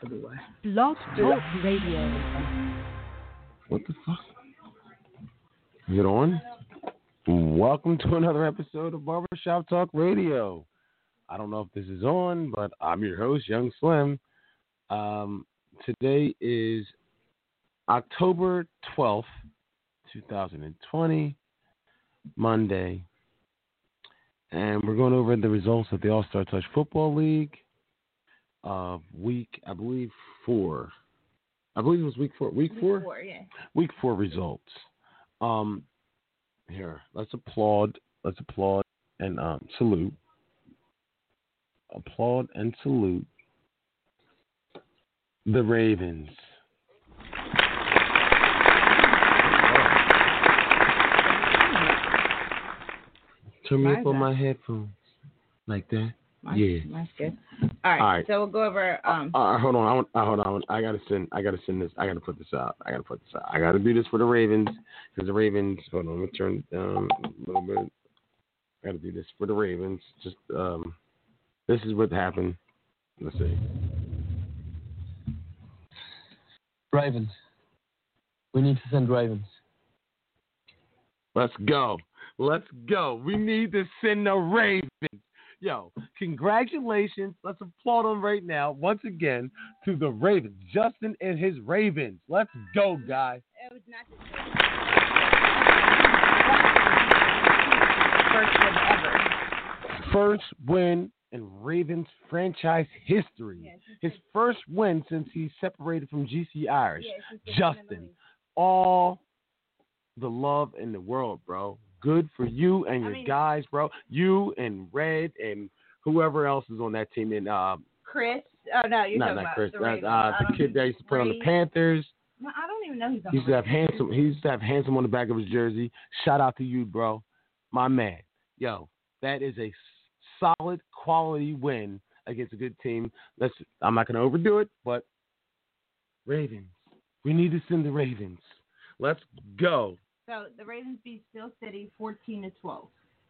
everywhere. Blog Talk Radio. What the fuck? Is it on? Welcome to another episode of Barbershop Talk Radio. I don't know if this is on, but I'm your host, Young Slim. Today is October 12th, 2020, Monday. And we're going over the results of the All-Star Touch Football League of week, I believe, 4. I believe it was week 4. Week 4? Week 4, yeah. Week 4 results. Here, let's applaud and salute. Applaud and salute the Ravens. Turn me up on my headphones. Like that? Yeah. That's good. All right. So we'll go over. Hold on. I gotta send this. I gotta put this out. I gotta do this for the Ravens. Because the Ravens, hold on, let me turn it down a little bit. I gotta do this for the Ravens. Just, this is what happened. Let's see. Ravens. We need to send Ravens. Let's go. We need to send the Ravens. Yo, congratulations. Let's applaud them right now, once again, to the Ravens. Justin and his Ravens. Let's go, guys. It was not the first win in Ravens franchise history. Yes, his first win since he separated from GC Irish. Yes, Justin, all the love in the world, bro. Good for you and your guys, bro. You and Red and whoever else is on that team. And Chris. Oh no, you're talking not about Chris. the kid that used to play on the Panthers. No, I don't even know he's on. He used to have handsome on the back of his jersey. Shout out to you, bro, my man. Yo, that is a solid quality win against a good team. I'm not gonna overdo it, but Ravens. We need to send the Ravens. Let's go. So the Ravens beat Steel City 14-12.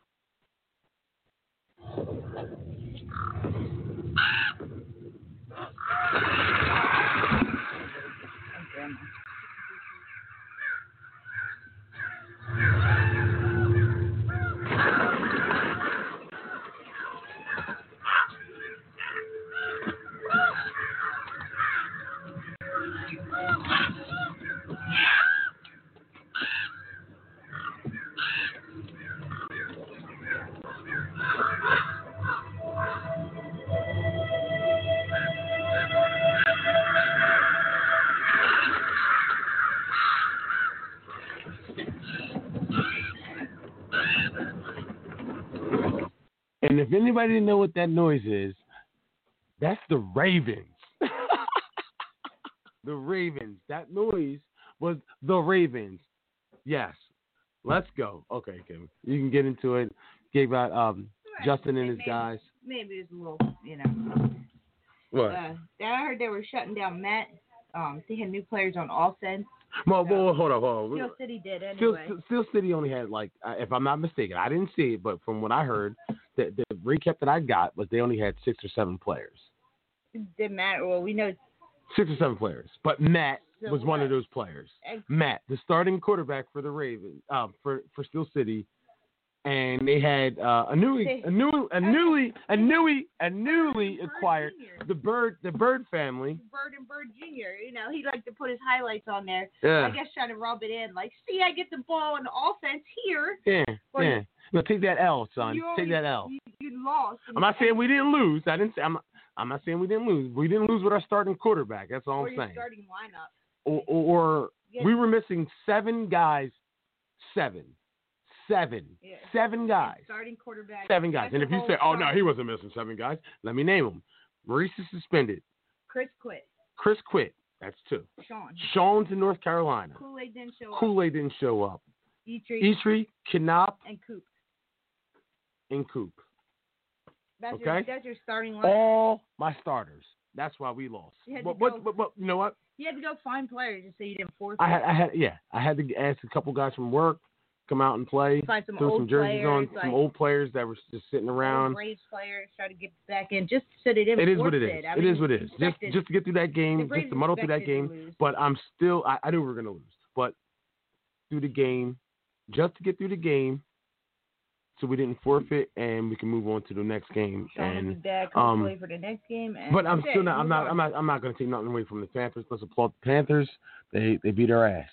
And if anybody didn't know what that noise is, that's the Ravens. The Ravens. That noise was the Ravens. Yes. Let's go. Okay, Kevin. You can get into it. Gave out Justin and his guys. Maybe it's a little, What? I heard they were shutting down Met. They had new players on offense. Well, hold on. Steel City did anyway. Steel City only had, if I'm not mistaken, I didn't see it, but from what I heard, the recap that I got was they only had 6 or 7 players. It didn't matter. Well, we know 6 or 7 players, but Matt was one of those players. Matt, the starting quarterback for the Ravens, for Steel City, and they had a newly acquired the Bird family. Bird and Bird Jr. He liked to put his highlights on there. Yeah. I guess trying to rub it in, see, I get the ball on the offense here. Yeah. No, take that L, son. Take that L. You lost. I'm not saying we didn't lose. I'm not saying we didn't lose. We didn't lose with our starting quarterback. That's all I'm saying. Starting lineup. Or we were missing 7 guys. 7. Yeah. 7 guys. Starting quarterback. 7 guys. And if you say, oh, no, he wasn't missing 7 guys, let me name them. Maurice is suspended. Chris quit. That's 2. Sean. Sean's in North Carolina. Kool-Aid didn't show up. Eitri, Knopp, and Coop. That's your starting lineup. All my starters. That's why we lost. But you know what? You had to go find players to say you didn't force. I had to ask a couple guys from work. come out and play. Find some Throw old some jerseys players, on, some old players that were just sitting around. Braves players try to get back in just so they didn't. It is what it force is. I It mean, is what it is. Just to get through that game, just to muddle through that game. But I'm still, I knew we were going to lose. But through the game, just to get through the game, so we didn't forfeit and we can move on to the next game. Sean and will be back, hopefully for the next game. And but I'm that's still it. not. I'm not going to take nothing away from the Panthers. Let's applaud the Panthers. They beat our ass.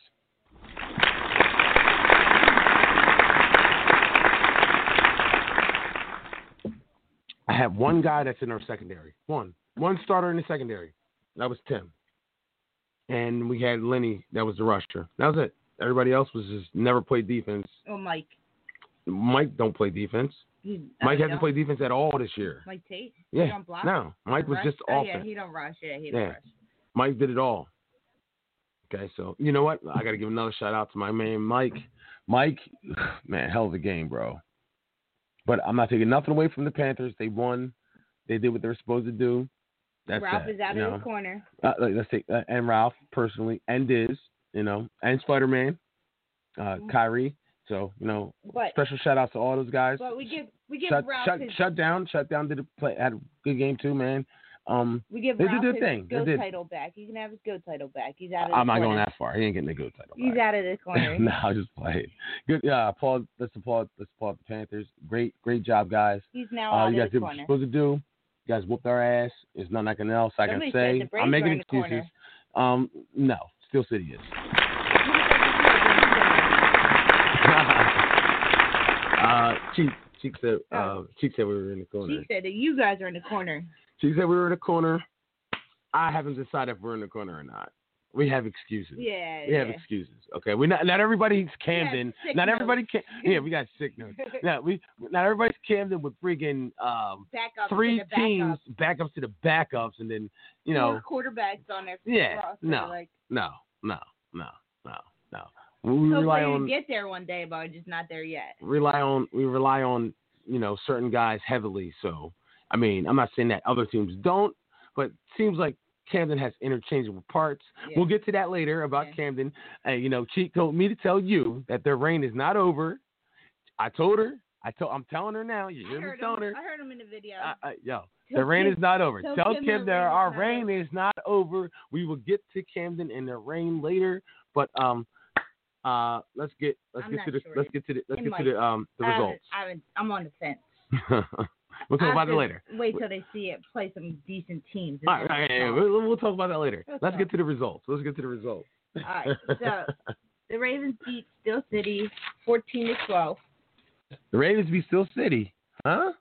I have one guy that's in our secondary. One starter in the secondary. That was Tim. And we had Lenny. That was the rusher. That was it. Everybody else was just never played defense. Oh, Mike. Mike don't play defense. Mike hasn't played defense at all this year. Mike Tate? Yeah. He don't block? No. Mike was just Oh, offense. yeah, he don't rush. Yeah, he don't rush. Mike did it all. Okay, so you know what? I got to give another shout out to my man Mike. Mike, man, hell of a game, bro. But I'm not taking nothing away from the Panthers. They won. They did what they were supposed to do. That's Ralph it, is out of the corner. Let's take and Ralph personally, and Diz, and Spider-Man, Kyrie. So special shout outs to all those guys. But we give Ralph shut down had a good game too, man. We give they Ralph did his thing. GOAT title back. He can have his GOAT title back. He's out of the I'm not corner. going that far. He ain't getting the GOAT title back. He's out of the corner. No, I just played. Good. Yeah, let's applaud the Panthers. Great job, guys. He's now out you guys of the did what corner. you're supposed to do. You guys whooped our ass. There's nothing else I can say. I'm making excuses. No, Steel City is. Cheek said we were in the corner. She said that you guys are in the corner. She said we were in the corner. I haven't decided if we're in the corner or not. We have excuses. Yeah. We have excuses. Okay. We not everybody's Camden. Not everybody can. Yeah, we got sick notes. Not everybody's Camden with friggin' three teams backups to the backups, and then four quarterbacks on their roster. No. We Hopefully rely on get there one day, but we're just not there yet. We rely on certain guys heavily. So I mean, I'm not saying that other teams don't, but it seems like Camden has interchangeable parts. Yeah. We'll get to that later about Camden. Cheek told me to tell you that their reign is not over. I told her. I'm telling her now. You hear me telling her? I heard him in the video. The reign is not over. Tell Kim that our reign is not over. We will get to Camden and their reign later. But let's get to the results. I'm on the fence. We'll talk about that later. Wait till they see it play some decent teams. All right, we'll talk about that later. Let's get to the results. All right. So the Ravens beat Steel City 14-12. The Ravens beat Steel City, huh?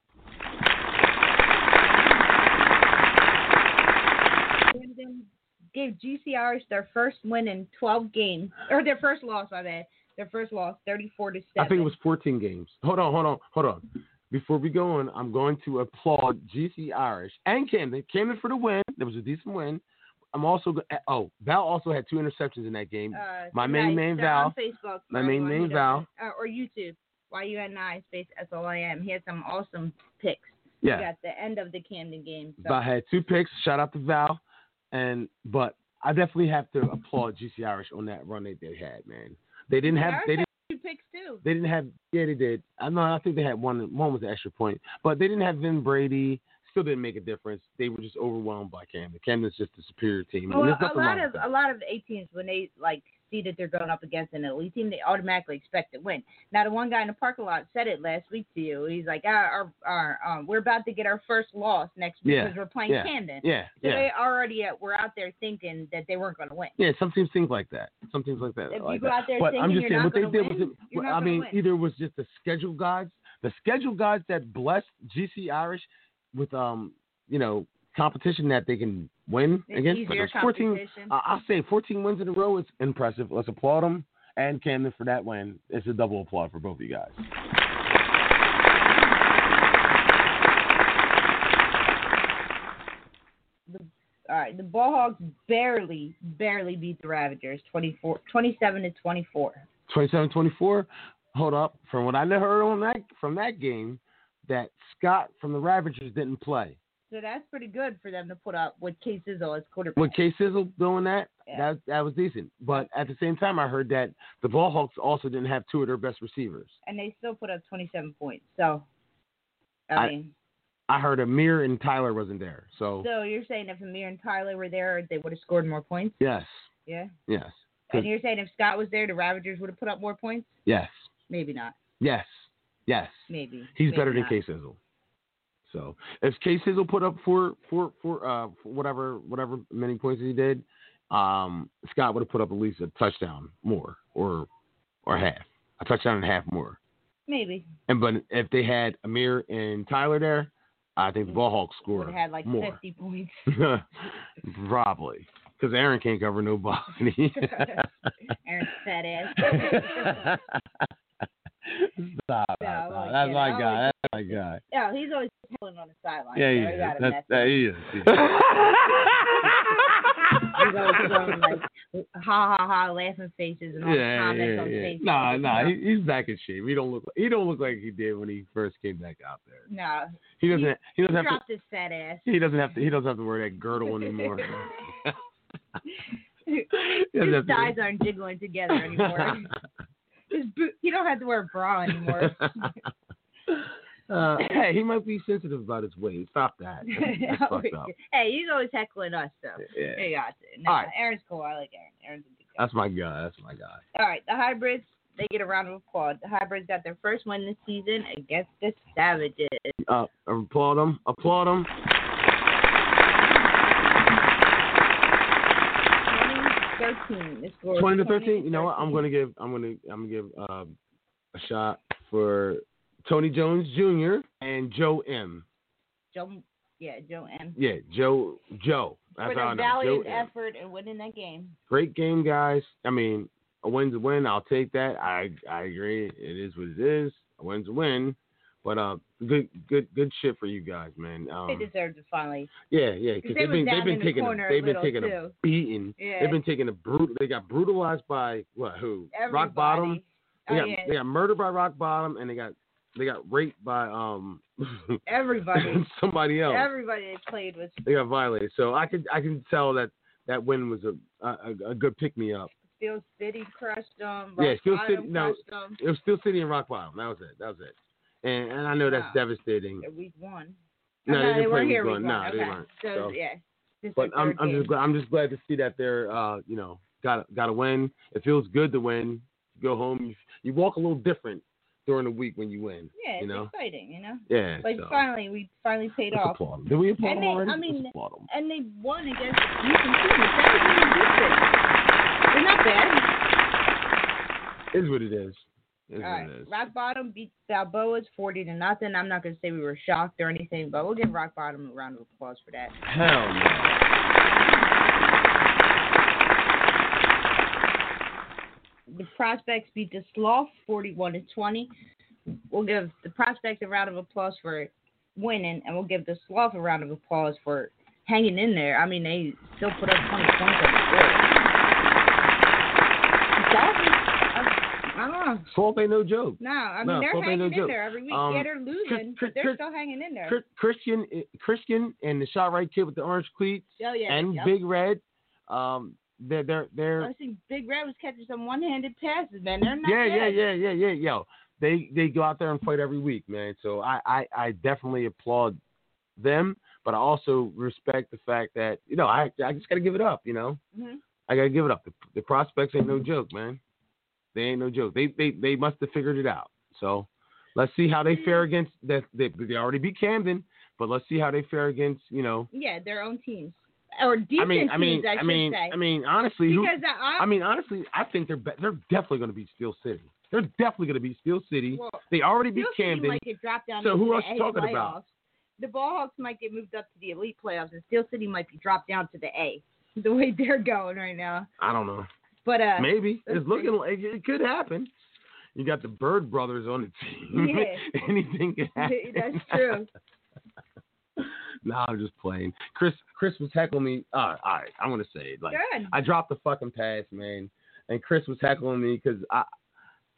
Gave GC Irish their first win in 12 games, or their first loss. My bad. Their first loss, 34-7. I think it was 14 games. Hold on. Before we go on, I'm going to applaud GC Irish and Camden. Camden for the win. There was a decent win. I'm also Val also had 2 interceptions in that game. My main name Val. On Facebook. My main name Val. Or YouTube. YUNI space SLIM. He had some awesome picks. Yeah. At the end of the Camden game. So. Val had 2 picks. Shout out to Val. But I definitely have to applaud GC Irish on that run they had, man. They didn't have. They didn't. 2 picks too. They didn't have. Yeah, they did. I think they had one. One was an extra point, but they didn't have Vin Brady. Still didn't make a difference. They were just overwhelmed by Camden. Camden's just a superior team. Well, a lot of A teams when they see that they're going up against an elite team, they automatically expect to win. Now, the one guy in the parking lot said it last week to you. He's like, we're about to get our first loss next week because we're playing Camden. Yeah. So they already were out there thinking that they weren't going to win. Yeah, some teams think like that. If you go out there thinking you're not going to win, either it was just the schedule gods that blessed GC Irish with competition that they can win against. Easier 14, I'll say 14 wins in a row is impressive. Let's applaud them and Camden for that win. It's a double applaud for both of you guys. All right, the Ballhogs barely beat the Ravagers, 27-24. 27-24. Hold up. From what I heard from that game, that Scott from the Ravagers didn't play. So that's pretty good for them to put up with Case Sizzle as quarterback. With Case Sizzle doing that, Yeah. that was decent. But at the same time, I heard that the Ball Hawks also didn't have two of their best receivers. And they still put up 27 points. So, I mean. I heard Amir and Tyler wasn't there. So you're saying if Amir and Tyler were there, they would have scored more points? yes. Yeah? Yes. And you're saying if Scott was there, the Ravagers would have put up more points? Yes. Maybe not. Yes. Yes. Maybe. He's Maybe better than not. Case Sizzle. So if Case Sizzle put up for whatever many points he did, Scott would have put up at least a touchdown more or half. A touchdown and a half more. Maybe. But if they had Amir and Tyler there, I think the Ball Hawks scored would have had like more. 50 points. Probably. Because Aaron can't cover nobody. Aaron's fat ass. Stop. No, That's my guy. That's my guy. Yeah, he's always telling on the sideline. Yeah, so he I is. gotta mess with him. He is. He's always throwing like ha ha ha laughing faces and all the comments on Facebook. Nah, he's back in shape. He don't look like he did when he first came back out there. No. He doesn't have dropped to. his fat ass. He doesn't have to wear that girdle anymore. His thighs aren't jiggling together anymore. He don't have to wear a bra anymore. Hey, he might be sensitive about his weight. Stop that. That's fucked up. Hey, he's always heckling us, though. Yeah. He got to. No, All right. Aaron's cool. I like Aaron. Aaron's a good guy. That's my guy. All right, the Hybrids, they get a round of applause. The Hybrids got their first win this season against the Savages. Applaud them. 20-13. 20-13. You know what? I'm gonna give a shot for Tony Jones Jr. and Joe M. Joe M. Yeah, Joe. That's For how I their know. valiant Joe M. effort in winning that game. Great game, guys. I mean, a win's a win. I'll take that. I agree. It is what it is. A win's a win. But good shit for you guys, man. They deserve to finally. Yeah, because they've been taking a beating. Yeah. They've been taking a brutal. They got brutalized by what? Who? Everybody. Rock Bottom. They Yeah. got murdered by Rock Bottom, and they got raped by everybody. somebody else. Everybody they played was. They got violated. So I can tell that win was a good pick me up. Steel City crushed them. Yeah, Steel Bottom City. No, crushed them. it was Steel City and Rock Bottom. That was it. And I know that's devastating. They're week one. No, they weren't weren't week here one. week No, one. they Okay. weren't. So yeah. But I'm just glad to see that they're got a win. It feels good to win. You go home, you walk a little different during the week when you win. Yeah, it's exciting, Yeah. But we finally paid let's off. applaud them. Did we applaud them already? I mean, let's applaud them. and they won against Houston too. They're not bad. It is what it is. All right. Rock Bottom beat Balboa's 40-0. I'm not going to say we were shocked or anything, but we'll give Rock Bottom a round of applause for that. Hell no. The Prospects beat the Sloth 41-20. We'll give the Prospects a round of applause for winning, and we'll give the Sloth a round of applause for hanging in there. I mean, they still put up 20 points on the board. I don't know. Sloth ain't no joke. No, I mean, they're hanging in there every week. Yeah, they're losing, but they're still hanging in there. Christian and the shot right kid with the orange cleats and Big Red, they're I think Big Red was catching some one-handed passes, man. They're not Yeah. Yo, they go out there and fight every week, man. So I definitely applaud them, but I also respect the fact that, I just got to give it up, Mm-hmm. I got to give it up. The Prospects ain't no joke, man. They ain't no joke. They must have figured it out. So let's see how they fare against that. They already beat Camden, but let's see how they fare against, Yeah, their own teams. Or decent teams, I should say. I mean, honestly, because I think they're definitely going to beat Steel City. They're definitely going to beat Steel City. Well, they already beat Camden. Might get dropped down so who else are you talking playoffs. about? The Ballhawks might get moved up to the elite playoffs, and Steel City might be dropped down to the A. The way they're going right now. I don't know. But maybe it's looking like it could happen. You got the Bird brothers on the team. Yeah. Anything can happen. That's true. Nah, I'm just playing. Chris was heckling me. All right, I'm gonna say it. Like, good. I dropped the fucking pass, man, and Chris was heckling me because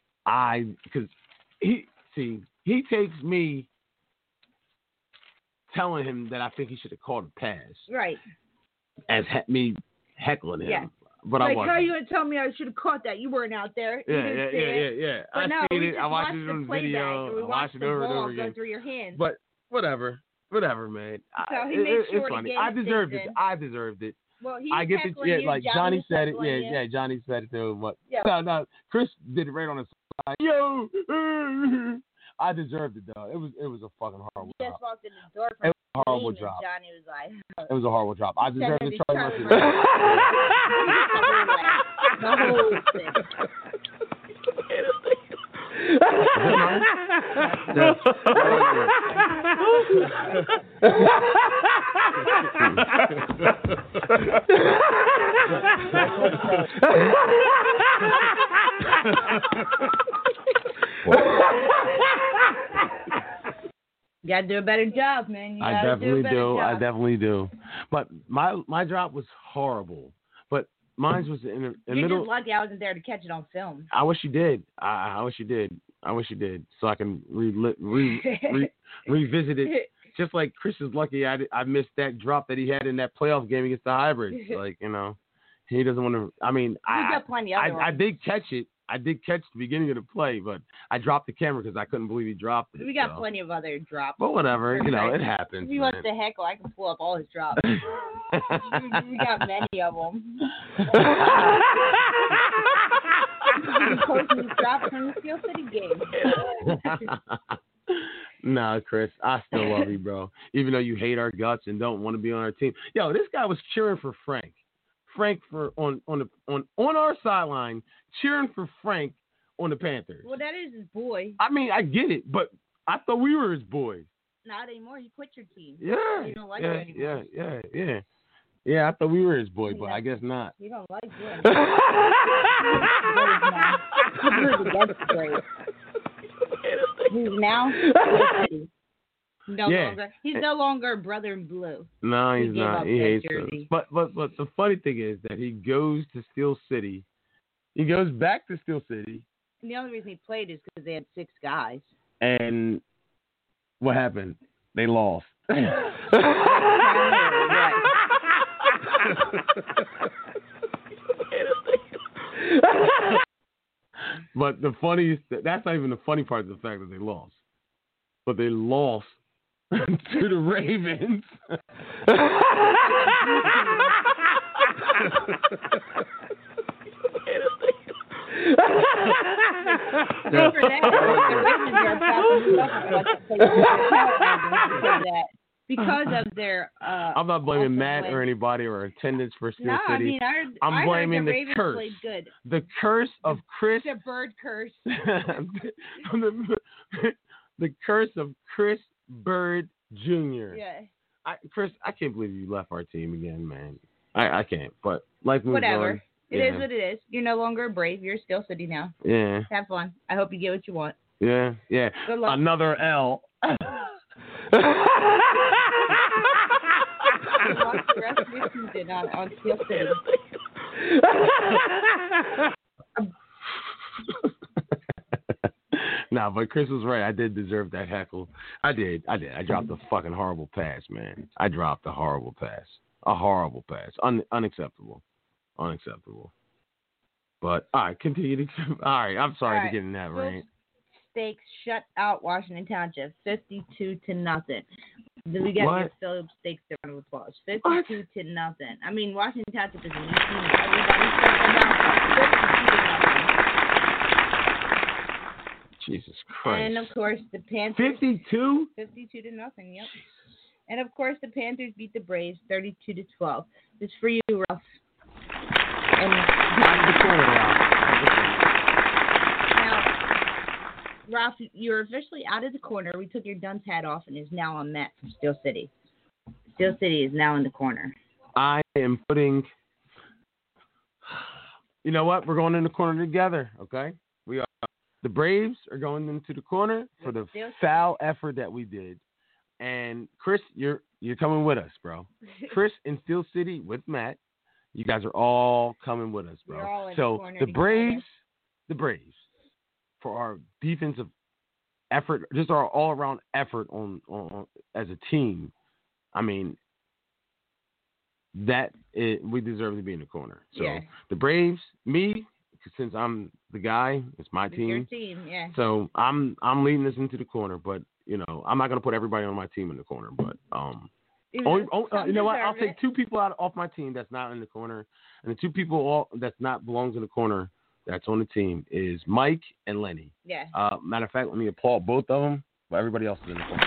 he takes me telling him that I think he should have called a pass Right. as me heckling him. Yeah. But I Like, wasn't. how are you going to tell me I should have caught that? You weren't out there. You didn't see it. Yeah. But I no, seen we it. just I watched watched it the on the playback, video. and we I watched watched it the over and ball over go again. through your hands. But whatever, man. So he made sure it's to funny. get I his deserved things it. in. I deserved it. Well, he I was get heckling it. you, Like Johnny Johnny was said it. heckling you. Yeah, Johnny said it too. But Yeah. no, Chris did it right on the side. Yo, I deserved it though. It was a fucking horrible He job. just walked in the door It from was a horrible and job. Johnny was like, It was a horrible job. I deserved Said it. that Charlie he Murphy. the whole thing. You gotta do a better job, man. You I gotta definitely do. A better do. I job. definitely do. But my drop was horrible. But mine was in the You're middle. just lucky I wasn't there to catch it on film. I wish you did. I wish you did. I wish you did, so I can revisit it. Just like Chris is lucky I missed that drop that he had in that playoff game against the Hybrids. Like, he doesn't want to. I mean, We got plenty other I ones. did catch it. I did catch the beginning of the play, but I dropped the camera because I couldn't believe he dropped it. We got so. plenty of other drops. But whatever, Perfect. it happens. If he wants to heckle, I can pull up all his drops. We got many of them. You can post these drops from the Steel City game. Nah, Chris, I still love you, bro. Even though you hate our guts and don't want to be on our team. Yo, this guy was cheering for Frank. Frank for on our sideline, cheering for Frank on the Panthers. Well, that is his boy. I mean, I get it, but I thought we were his boys. Not anymore. He quit your team. Yeah. You don't like it anymore. Yeah, I thought we were his boy, but I guess not. You don't like him. He's now he's no longer brother in blue. No, he's He gave not. up He that hates jersey. us. But the funny thing is that he goes to Steel City. He goes back to Steel City. And the only reason he played is because they had 6 guys. And what happened? They lost. But the funniest, that's not even the funny part of the fact that they lost. But they lost to the Ravens. Because of their I'm not blaming awesome Matt win. or anybody or attendance for Steel No, City. I mean, I'm I blaming heard the Ravens curse. played good. The curse of Chris. The bird curse. the curse of Chris Bird Jr. Yeah. Chris, I can't believe you left our team again, man. I can't. But life moves Whatever. on. It is what it is. You're no longer a Brave. You're Steel City now. Yeah. Have fun. I hope you get what you want. Yeah. Good luck. Another L. Watch the rest of your season on Steel City. No, but Chris was right. I did deserve that heckle. I did. I dropped a fucking horrible pass, man. I dropped a horrible pass. A horrible pass. Unacceptable. But, all right, continue to... All right, I'm sorry to get in that rant. Stakes shut out Washington Township 52-0. We got to give Philip Stakes a round of applause. 52-0. I mean, Washington Township is a new team. Everybody's shut them out. 52-0. Jesus Christ. And of course, the Panthers. 52? 52-0. Yep. And of course, the Panthers beat the Braves 32-12. This is for you, Ralph. And now, Ralph, you're officially out of the corner. We took your dunce hat off and is now on Matt from Steel City. Steel City is now in the corner. I am putting. You know what? We're going in the corner together. Okay, we are. The Braves are going into the corner for the foul effort that we did. And Chris, you're coming with us, bro. Chris in Steel City with Matt. You guys are all coming with us, bro. We're all in So the corner the Braves, for our defensive effort, just our all-around effort on as a team, I mean, we deserve to be in the corner. So Yeah. the Braves, me, since I'm the guy, it's my It's team. your team, yeah. So I'm leading this into the corner, but I'm not gonna put everybody on my team in the corner. But you know what? I'll take 2 people off my team that's not in the corner, and the 2 people that's not belongs in the corner that's on the team is Mike and Lenny. Yeah. Matter of fact, let me applaud both of them, but everybody else is in the corner.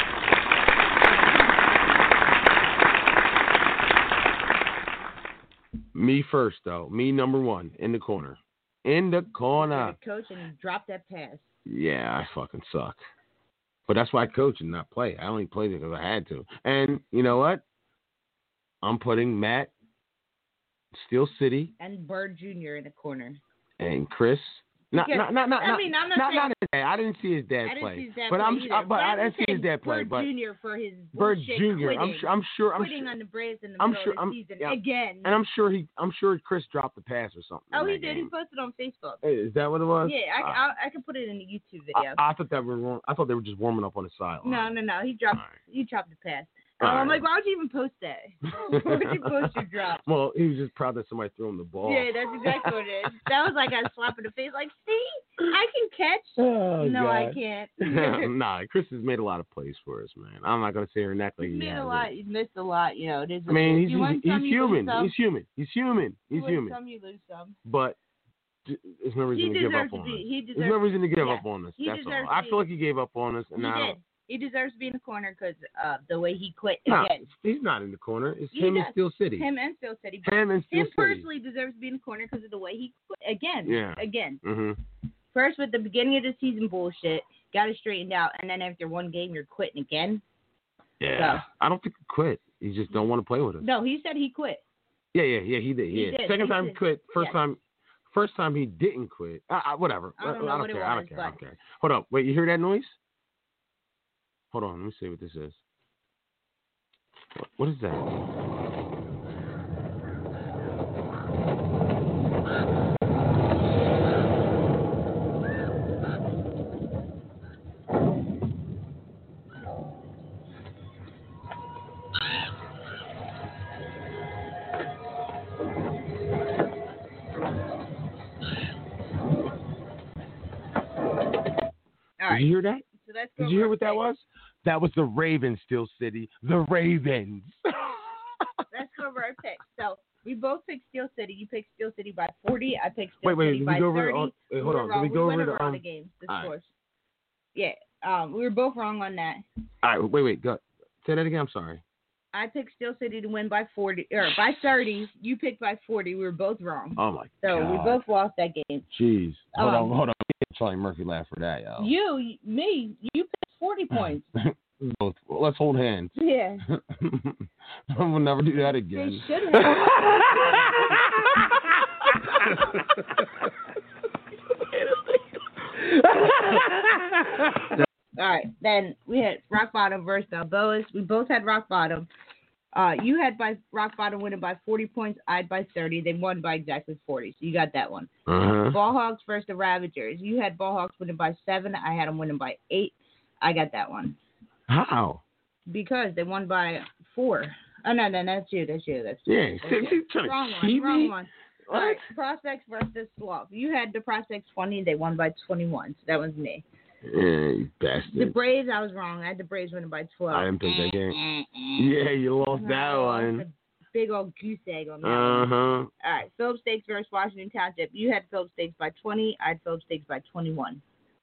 Me first, though. Me number 1 in the corner. In the corner. Coach, and you dropped that pass. Yeah, I fucking suck. But that's why I coach and not play. I only played it because I had to. And you know what? I'm putting Matt, Steel City, and Bird Jr. in the corner. And Chris. Not his dad. I didn't see his dad play. I didn't see his dad but play I didn't see his dad play. Bird But Jr. for his Bird Jr. Quitting. I'm sure. Quitting on the Braves in the middle of the season again. And I'm sure Chris dropped the pass or something. Oh, he did. Game. He posted on Facebook. Is that what it was? Yeah, I can put it in the YouTube video. I thought that were. I thought they were just warming up on the sideline. No. He dropped the pass. I'm like, why would you even post that? Why would you post your drop? Well, he was just proud that somebody threw him the ball. Yeah, that's exactly what it is. That was like a slap in the face. Like, see, I can catch. Oh, no, God. I can't. Nah, Chris has made a lot of plays for us, man. I'm not gonna say her neck like he's made a lot. He's missed a lot. He's human. He's human. He's human. Some, you lose some. But there's no reason to give up on us. There's no reason to give up on us. That's all. I feel like he gave up on us, and now. He deserves to be in the corner because the way he quit again. No, he's not in the corner. It's him and Steel City. Him and Steel City. Him personally deserves to be in the corner because of the way he quit again. Yeah. Again. Mm-hmm. First with the beginning of the season bullshit, got it straightened out, and then after one game you're quitting again. Yeah. So. I don't think he quit. He just don't want to play with us. No, he said he quit. Yeah, he did. He did. Second time he quit. First time he didn't quit. Whatever. I don't care. Hold up. Wait, you hear that noise? Hold on, let me see what this is. What is that? All right. Did you hear that? So that's Did you hear what that was? That was the Ravens, Steel City. The Ravens. Let's go over our picks. So we both picked Steel City. You picked Steel City by 40. I picked Steel City by 30. Hold on. Did we go over the games? The scores. Yeah. We were both wrong on that. All right. Wait. Go. Say that again. I'm sorry. I picked Steel City to win by 40 or by 30. You picked by 40. We were both wrong. Oh my God. So we both lost that game. Jeez. Hold on. Charlie Murphy laugh for that, yo. You picked 40 points. Let's hold hands. Yeah. I will never do that again. They should have. All right. Then we had Rock Bottom versus Balboas. We both had Rock Bottom. You had by Rock Bottom winning by 40 points. I had by 30. They won by exactly 40. So you got that one. Uh-huh. Ball Hogs versus the Ravagers. You had Ball Hogs winning by 7. I had them winning by 8. I got that one. How? Because they won by 4. Oh, no, that's you. Yeah, wrong one. All right, Prospects versus Slough. You had the Prospects 20. They won by 21. So that was me. You bastard. The Braves, I was wrong. I had the Braves winning by 12. I didn't pick that game. Yeah, you lost that one. A big old goose egg on that one. All right, Phillips Stakes versus Washington Township. You had Phillips Stakes by 20. I had Phillips Stakes by 21.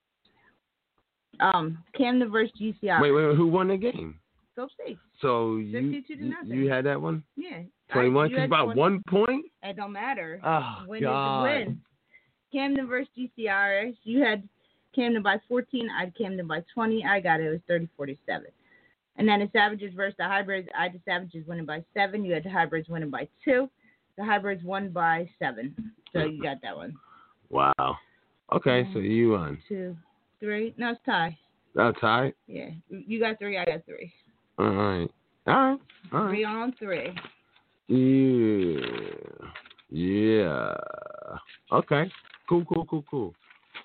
Camden versus GCR. Wait, who won the game? Phillips Stakes. So 52-0. you had that one? Yeah. 21? It's about 1 point? It don't matter. Oh, win God. is a win. Camden versus GCR. You had Camden by 14. I had Camden by 20. I got it. It was 30-47. And then the Savages versus the Hybrids. I had the Savages winning by 7. You had the Hybrids winning by 2. The Hybrids won by 7. So you got that one. Wow. Okay, so you won. 2, 3. No, it's tie. Oh, tie? Yeah. You got 3. I got 3. All right. 3 on 3. Yeah. Okay. Cool.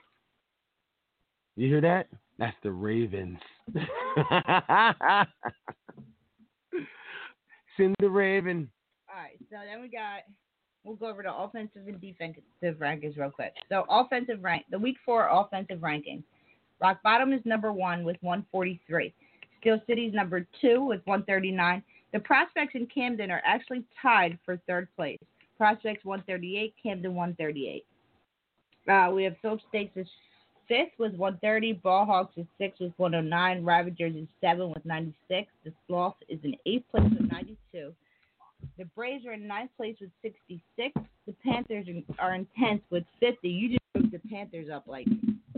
You hear that? That's the Ravens. in the Raven. All right, so then we'll go over the offensive and defensive rankings real quick. So the week 4 offensive ranking. Rock Bottom is number 1 with 143. Steel City is number 2 with 139. The Prospects in Camden are actually tied for 3rd place. Prospects 138, Camden 138. We have Phillips Stakes is 5th with 130. Ball Hawks is 6th with 109. Ravagers is 7th with 96. The Sloth is in 8th place with 92. The Braves are in 9th place with 66. The Panthers are in 10th with 50. You just moved the Panthers up like.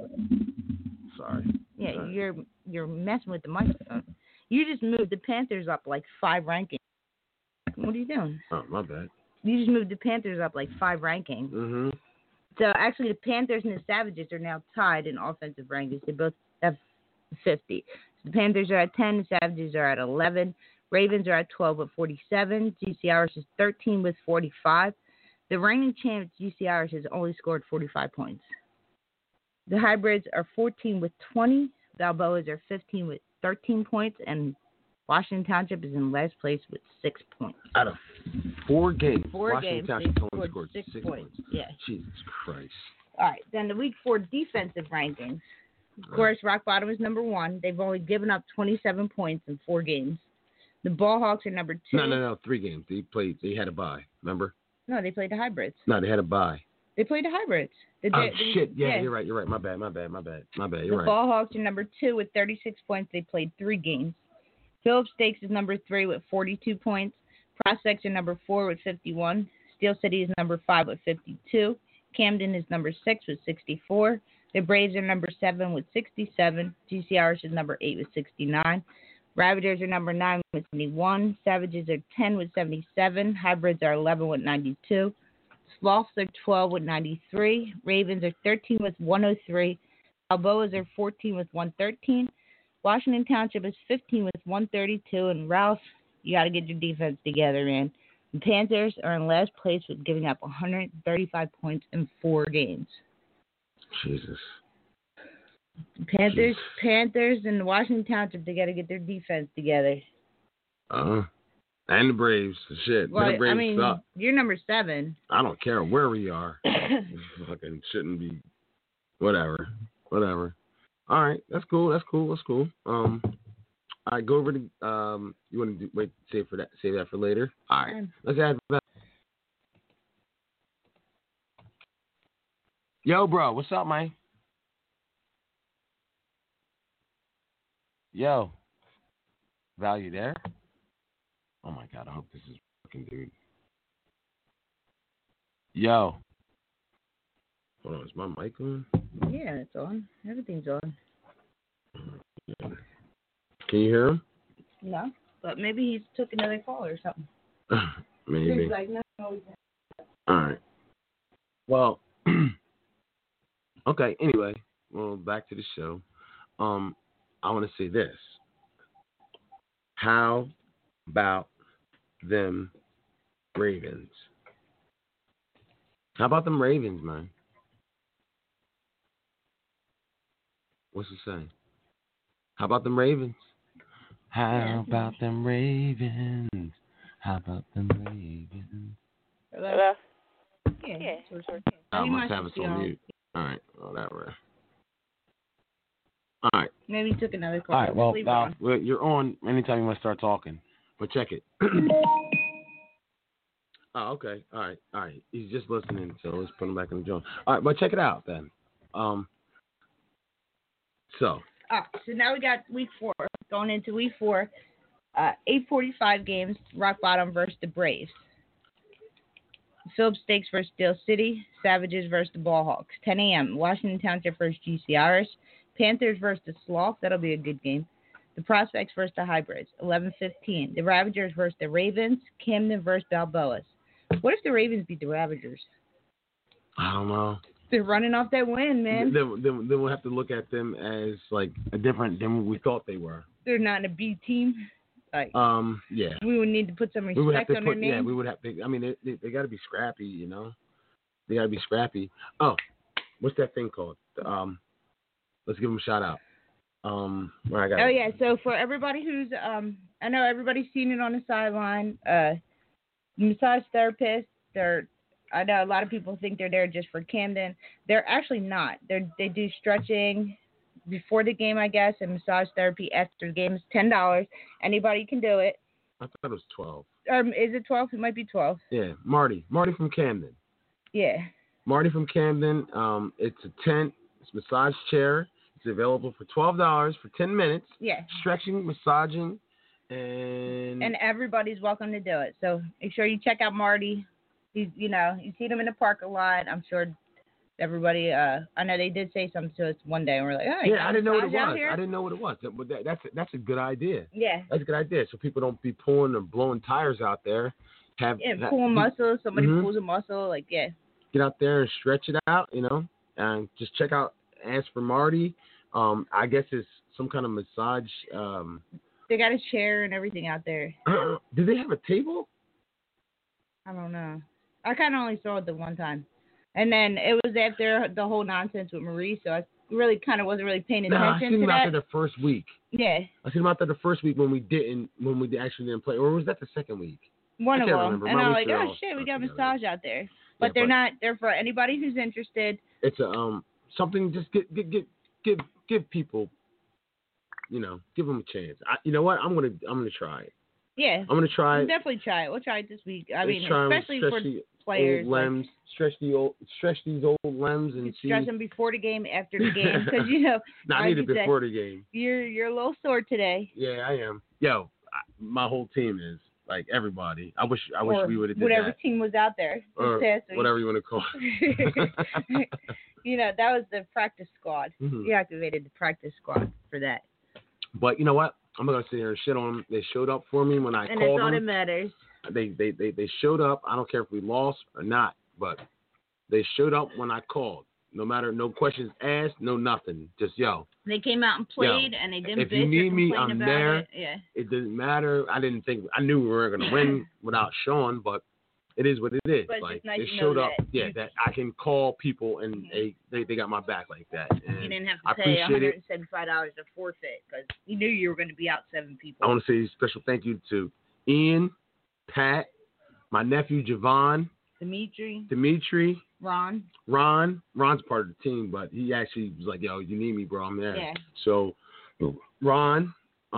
Sorry. Yeah, Sorry. you're messing with the microphone. You just moved the Panthers up like 5 rankings. What are you doing? Oh, my bad. You just moved the Panthers up like 5 rankings. Mm-hmm. So actually, the Panthers and the Savages are now tied in offensive rankings. They both have 50. So the Panthers are at 10. The Savages are at 11. Ravens are at 12 with 47. GC Irish is 13 with 45. The reigning champs, GC Irish, has only scored 45 points. The Hybrids are 14 with 20. Balboas are 15 with 13 points. And Washington Township is in last place with 6 points. Out of 4 games, 4 Washington games, Township they only scored scored 6 points. Yeah. Jesus Christ. All right. Then the week 4 defensive rankings. Of course, Rock Bottom is number 1. They've only given up 27 points in 4 games. The Ball Hawks are number 2. No. 3 games. They had a bye. Remember? No, they played the Hybrids. No, they had a bye. They played the Hybrids. Shit. Yeah, you're right. My bad. You're The right. Ball Hawks are number 2 with 36 points. They played 3 games. Phillips Stakes is number 3 with 42 points. Prospects are number 4 with 51. Steel City is number 5 with 52. Camden is number 6 with 64. The Braves are number 7 with 67. GC Irish is number 8 with 69. Ravagers are number 9 with 71. Savages are 10 with 77. Hybrids are 11 with 92. Sloths are 12 with 93. Ravens are 13 with 103. Balboas are 14 with 113. Washington Township is 15 with 132. And Ralph, you got to get your defense together, man. The Panthers are in last place with giving up 135 points in 4 games. Jesus. Panthers, and Washington Township, they got to get their defense together. And the Braves. Shit. Well, the Braves I mean, suck. you're number 7. I don't care where we are. Fucking shouldn't be. Whatever. All right. That's cool. All right. Go over to. You want to save that for later? All right. Let's add that. Yo, bro. What's up, man? Yo. Val, you there? Oh, my God. I hope this is fucking dude. Yo. Hold on. Is my mic on? Yeah, it's on. Everything's on. Yeah. Can you hear him? No, but maybe he took another call or something. Maybe. He's like, no. All right. Well, okay. Anyway, well, back to the show. I want to say this. How about them Ravens? How about them Ravens, man? What's it saying? How about them Ravens? How about them Ravens? How about them Ravens? Hello? Yeah. I must have it on mute. All right. Whatever. All right. Maybe he took another call. All right. Well, you're on anytime you want to start talking. But check it. Oh, okay. All right. He's just listening, so let's put him back in the joint. All right, but check it out then. So now we got week 4. Going into week 4, 8:45 games. Rock Bottom versus the Braves. Phillips Stakes versus Steel City. Savages versus the Ball Hawks. 10 a.m. Washington Township versus GC Irish. Panthers versus the Sloth. That'll be a good game. The Prospects versus the Hybrids. 11:15. The Ravagers versus the Ravens. Camden versus Balboas. What if the Ravens beat the Ravagers? I don't know. They're running off that win, man. Then we'll have to look at them as like a different than we thought they were. They're not a B team. Like, yeah. We would need to put some respect on their name. Yeah, we would have to. I mean, they got to be scrappy, you know. They got to be scrappy. Oh, what's that thing called? Let's give them a shout out. Where I got Oh it. yeah, so for everybody who's I know everybody's seen it on the sideline. Massage therapists, I know a lot of people think they're there just for Camden. They're actually not. They do stretching before the game, I guess, and massage therapy after the game. Is $10. Anybody can do it. I thought it was 12. Is it 12? It might be 12. Yeah, Marty from Camden. Yeah. Marty from Camden. It's a tent. It's a massage chair. It's available for $12 for 10 minutes. Yeah. Stretching, massaging, and everybody's welcome to do it. So make sure you check out Marty. He's, you see him in the parking lot. I'm sure everybody. I know they did say something to us one day, and we're like, oh, yeah, I didn't know what it massage out was. here? I didn't know what it was. But that's a good idea. Yeah. That's a good idea. So people don't be pulling or blowing tires out there. Pulling muscles. Somebody Mhm. pulls a muscle. Like, yeah. Get out there and stretch it out, and just check out. Ask for Marty. I guess it's some kind of massage. They got a chair and everything out there. Do they have a table? I don't know. I kind of only saw it the one time. And then it was after the whole nonsense with Marie, so I really kind of wasn't really paying attention I seen to them that. out there the first week. Yeah. I seen them out there the first week when we actually didn't play, or was that the second week? One I of can't them. remember. And My I'm like, weeks are oh all shit, we got a stuck together. massage out there. But Yeah, they're not. They're for anybody who's interested. It's a something. Just give people, give them a chance. You know what? I'm gonna try it. Yeah. I'm gonna try We'll it. definitely try it. We'll try it this week. I mean, Try 'em, especially stretch for the players. old limbs, stretch these old limbs, and see. Stretch them before the game, after the game, because I like need it you said, before the game. You're a little sore today. Yeah, I am. My whole team is like everybody. I wish Or we would have did whatever that. team was out there. Or this past week. whatever you want to call it. That was the practice squad. Mhm. You activated the practice squad for that. But you know what? I'm not gonna sit here and shit on them. They showed up for me when I And called that's all that them. matters. They showed up. I don't care if we lost or not, but they showed up when I called. No questions asked, no nothing. Just They came out and played, and they didn't if bitch you need or me, complain I'm about there. it. Yeah. It didn't matter. I knew we were gonna win without Sean, but it is what it is. But it's like just nice they to know showed up, that that I can call people and they got my back like that. And You didn't have I to pay appreciate it. $175 to forfeit because you knew you were going to be out 7 people. I want to say a special thank you to Ian, Pat, my nephew Javon, Dimitri, Ron. Ron's part of the team, but he actually was like, "Yo, you need me, bro. I'm there." Yeah. So, Ron.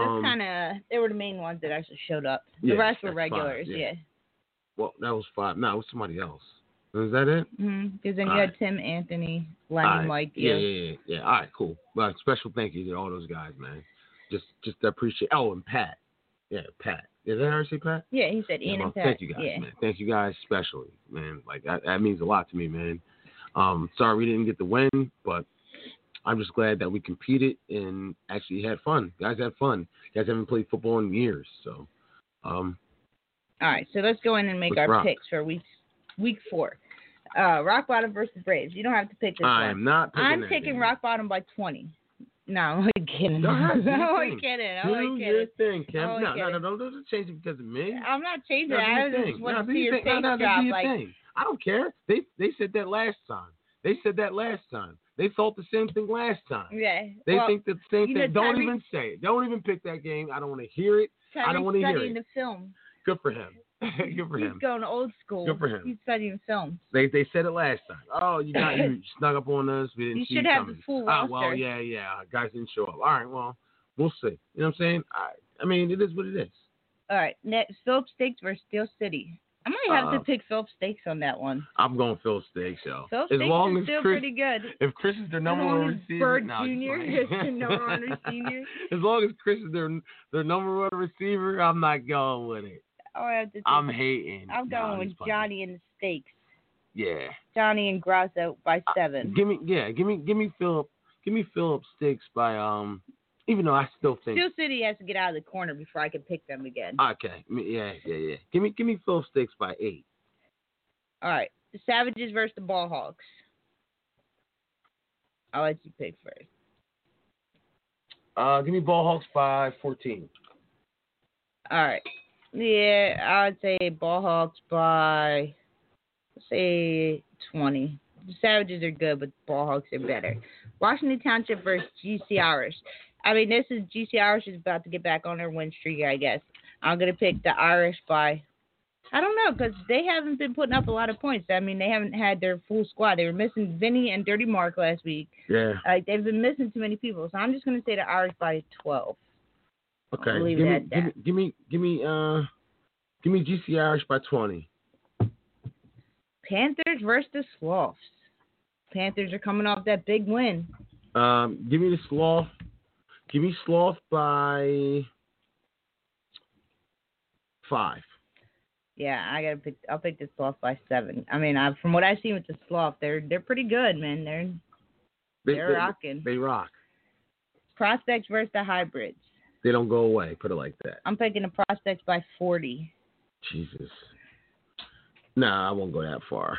They were the main ones that actually showed up. The Yeah, rest were that's regulars. 5, Yeah. Well, that was 5. No, it was somebody else. Was that it? Because then you All had right. Tim, Anthony, Lenny, All right. Mike. Yeah. All right, cool. Well, special thank you to all those guys, man. Just appreciate. Oh, and Pat. Yeah, Pat. Did I ever say Pat? Yeah, he said Ian well, and Pat. Thank you guys, yeah. man. Thank you guys especially, man. Like that means a lot to me, man. Sorry we didn't get the win, but I'm just glad that we competed and actually had fun. Guys had fun. Guys haven't played football in years, so. All right, so let's go in and make Let's our rock. picks for week 4. Rock Bottom versus Braves. You don't have to pick this I one. am not picking I'm that picking game. Rock Bottom by 20. No, I'm only kidding. Go ahead, do your I'm only thing. kidding. Do your thing, Kim. I'm only No, kidding. don't change it because of me. I'm not changing No, it. do I your just thing. want No, to do see your your thing. face No, drop. do your Like, thing. I don't care. They said that last time. They thought the same thing last time. yeah. They well, think the same you know, thing. Don't Tyreek- even say it. Don't even pick that game. I don't want to hear it. I don't want to hear studying it. the film. Good for him. Good for He's him. going old school. Good for him. He's studying film. They said it last time. Oh, you snuck up on us. We didn't You see should you have coming. the full Well, roster. yeah. Guys didn't show up. All right, well, we'll see. You know what I'm saying? I mean, it is what it is. All right, next, Phillips Stakes versus Steel City. I might have to pick Phillips Stakes on that one. I'm going Phil Stakes, yo. Phillips As Stakes long is as still Chris, pretty good. if Chris is their number As long one as receiver, Bird no, just Jr. playing. is the number one receiver. As long as Chris is their number one receiver, I'm not going with it. I have to pick, I'm hating. I'm No, going with just playing. Johnny and the Stakes. Yeah. Johnny and Grasso by 7. Give me Philip Stakes by even though I still think Steel City has to get out of the corner before I can pick them again. okay. Yeah. Give me Philip Stakes by 8. All right, the Savages versus the Ball Hawks. I'll let you pick first. Give me Ball Hawks by 14. All right. Yeah, I would say Ball Hawks by, let's say, 20. The Savages are good, but the Ball Hawks are better. Washington Township versus GC Irish. I mean, this is GC Irish is about to get back on their win streak, I guess. I'm going to pick the Irish by, I don't know, because they haven't been putting up a lot of points. I mean, they haven't had their full squad. They were missing Vinny and Dirty Mark last week. Yeah. They've been missing too many people. So I'm just going to say the Irish by 12. Okay. I'll leave it at that. Give me GC Irish by 20. Panthers versus the Sloths. Panthers are coming off that big win. Give me the Sloth. Give me Sloth by 5. Yeah, I'll pick the Sloth by 7. I mean, from what I've seen with the Sloth, they're pretty good, man. They're rocking. They rock. Prospects versus the Hybrids. They don't go away. Put it like that. I'm picking the Prospects by 40. Jesus. Nah, I won't go that far.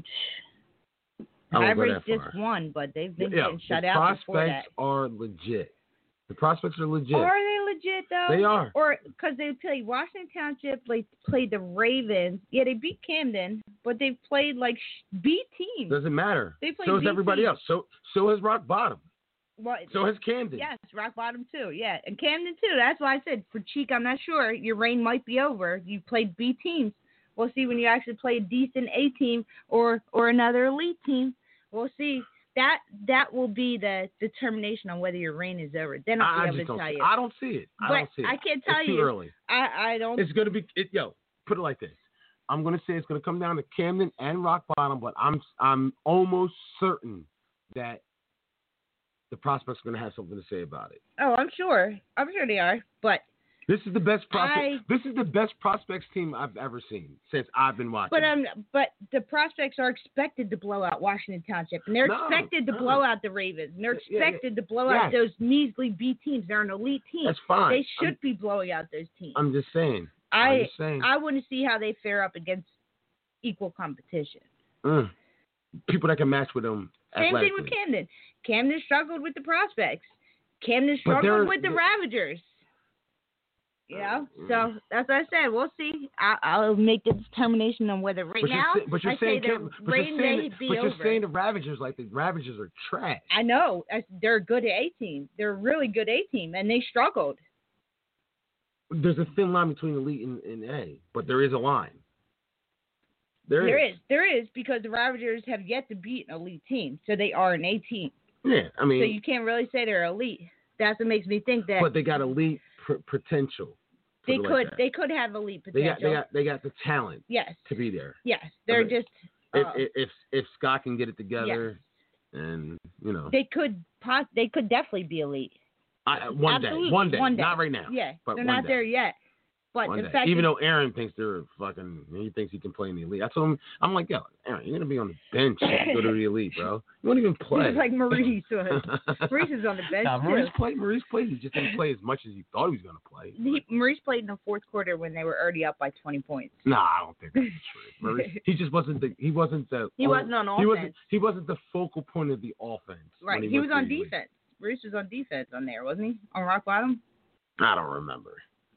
Hybrids just won, but they've been getting shut out before that. The Prospects are legit. The Prospects are legit. Are they legit, though? They are. Or because they played Washington Township, played the Ravens. Yeah, they beat Camden, but they've played like B teams. Doesn't matter. They played so has B everybody teams. else. So has Rock Bottom. Well, so has Camden. Yes, Rock Bottom too. Yeah, and Camden too. That's why I said for Cheek, I'm not sure. Your reign might be over. You played B teams. We'll see when you actually play a decent A team or another elite team. We'll see. That will be the determination on whether your reign is over. Then I'll be able to tell you. I don't see it. I can't tell you. Too early. I don't. It's going to be put it like this. I'm going to say it's going to come down to Camden and Rock Bottom, but I'm almost certain that the Prospects are going to have something to say about it. Oh, I'm sure. I'm sure they are. But this is the best This is the best Prospects team I've ever seen since I've been watching. But the Prospects are expected to blow out Washington Township, and they're expected to blow out the Ravens, and they're expected to blow out those measly B teams. They're an elite team. That's fine. They should be blowing out those teams. I'm just saying. I want to see how they fare up against equal competition. People that can match with them. Same thing with Camden. Camden struggled with the Prospects. Camden struggled with the Ravagers. You know, so that's what I said. We'll see. I'll make the determination on whether now I say the reign may be over. But you're saying the Ravagers like the Ravagers are trash. I know. They're a good A team. They're a really good A team, and they struggled. There's a thin line between elite and A, but there is a line. There is because the Ravagers have yet to beat an elite team, so they are an A team. Yeah, I mean. So you can't really say they're elite. That's what makes me think that. But they got elite potential. They could have elite potential. They got the talent. Yes. To be there. Yes, they're just. If Scott can get it together, and you know. They could definitely be elite. One day, not right now. Yeah, but they're not there yet. But the fact even though Aaron thinks they're he thinks he can play in the elite. I told him, I'm like, yo, Aaron, you're gonna be on the bench and go to the elite, bro. You won't even play. He's like Maurice was. Maurice is on the bench too. Maurice played. He just didn't play as much as he thought he was gonna play. Maurice played in the fourth quarter when they were already up by 20 points. Nah, I don't think that's true. Maurice, he just wasn't He wasn't on offense. He wasn't the focal point of the offense. Right. He was on defense. Maurice was on defense on there, wasn't he? On Rock Bottom? I don't remember.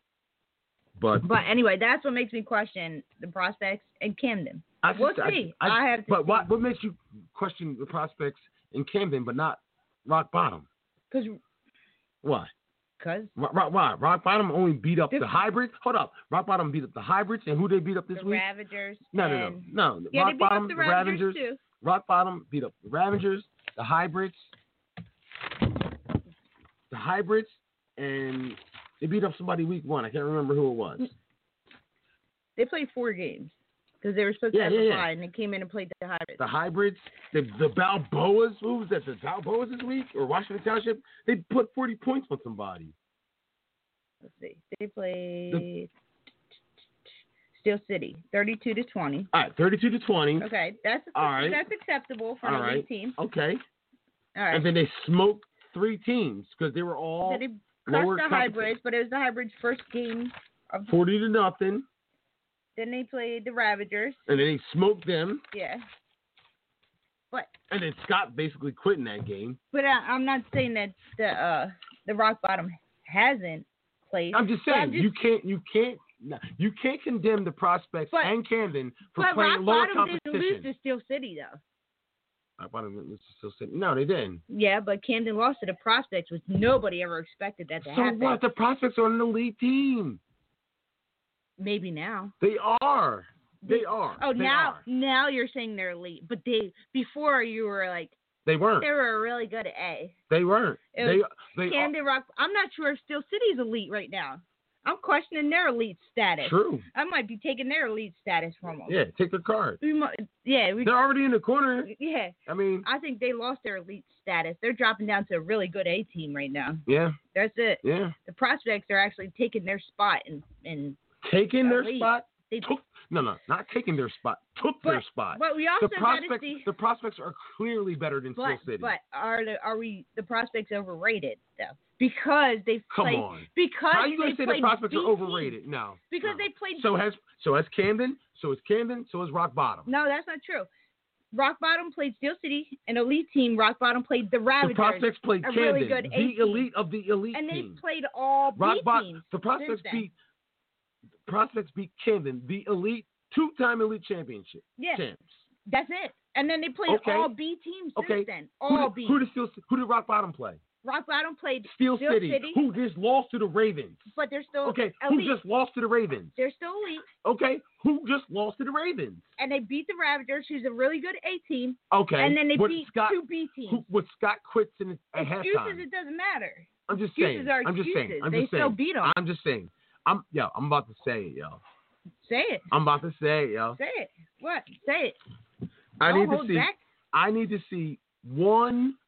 But anyway, that's what makes me question the Prospects and Camden. We'll see. I have to But see. what makes you question the Prospects in Camden, but not Rock Bottom? Because why? Because why? Rock Bottom only beat up the Hybrids. Hold up. Rock Bottom beat up the Hybrids, and who they beat up this week? The Ravagers. No. Yeah, Rock they beat Bottom, up the the Ravagers. Too. Rock Bottom beat up the Ravagers, the Hybrids, and they beat up somebody week 1. I can't remember who it was. They played 4 games because they were supposed to have a bye, and they came in and played the Hybrids. The Hybrids, the Balboas. Who was that? The Balboas this week or Washington Township? They put 40 points on somebody. Let's see. They played Steel City, 32-20. All right, 32-20. Okay, that's acceptable for an elite team. Okay. All right. And then they smoked 3 teams because they were all. So they crushed the Hybrids, but it was the Hybrids' first game of 40-0. Then they played the Ravagers. And then they smoked them. Yeah. And then Scott basically quit in that game. But I'm not saying that the Rock Bottom hasn't played. I'm just saying you can't condemn the Prospects and Camden for playing lower competition. But Rock Bottom didn't lose to Steel City though. I thought it was still sitting. No, they didn't. Yeah, but Camden lost to the Prospects, which nobody ever expected that to So happen. what? The Prospects are an elite team. Maybe now. They are. They are. Oh, They now are. now you're saying they're elite, but before you were like They weren't. they were a really good A. They weren't. It They Camden Rock. I'm not sure if Steel City's elite right now. I'm questioning their elite status. True. I might be taking their elite status from them. Yeah, take the card. They're already in the corner. Yeah. I mean, I think they lost their elite status. They're dropping down to a really good A team right now. yeah, That's it. yeah. The Prospects are actually taking their spot and Taking their elite. spot. They No, not taking their spot. Took their spot. But we also The got to Prospects, see. the Prospects are clearly better than Steel City. But are the Prospects overrated though? Because they've Come played. on. Because How are you going to say the Prospects are overrated? No. Because no. they played. So has Camden. So is Camden. So is Rock Bottom. No, that's not true. Rock Bottom played Steel City, an elite team. Rock Bottom played the Ravagers. The Prospects played a Camden, really good the A team. elite of the elite and team. they played all B teams. The Prospects since beat Camden, the elite, two-time elite championship Yeah. champs. That's it. And then they played Okay. all B teams Okay. since then. All B. Who did Rock Bottom play? Rock Bottom played Steel City, who just lost to the Ravens. but they're still Okay, elite. who just lost to the Ravens? They're still elite. Okay, who just lost to the Ravens? And they beat the Ravagers, who's a really good A team. Okay, And then they with beat Scott, two B teams. with Scott quits at Excuses, halftime. it doesn't matter. I'm just Excuses saying. are I'm just saying. excuses. I'm They just still saying. beat 'em. I'm just saying. I'm about to say it, yo. Say it. I'm about to say it, yo. Say it. What? Say it. I Don't need to hold see. back. I need to see one